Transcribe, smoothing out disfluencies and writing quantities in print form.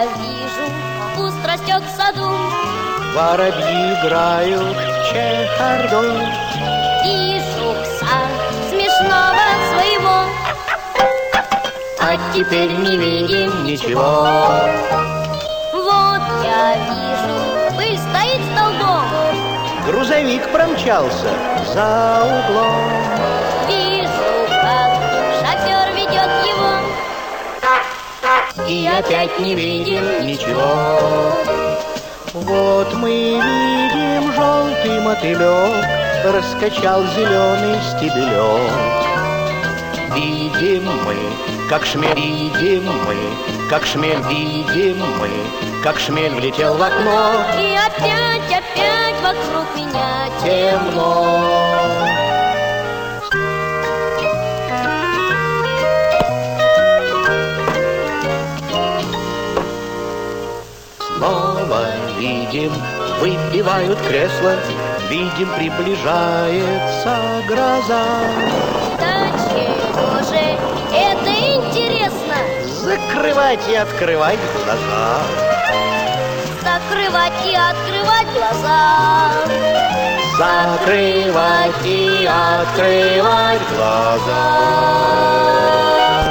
я вижу, куст растет в саду, воробьи играют чехарду. вижу пса смешного своего, А теперь не видим ничего. вот я вижу, пыль стоит столбом, Грузовик промчался за углом. вижу, как шофер ведет его, И опять не видим ничего. Вот мы видим желтый мотылек, раскачал зеленый стебелек. Видим мы, как шмель, видим мы, как шмель, видим мы, как шмель влетел в окно. и опять вокруг меня Темно. Снова видим, выбивают кресла, видим, приближается гроза. Да чего же это интересно, Закрывать и открывать глаза. закрывать и открывать глаза. Закрывать и открывать глаза.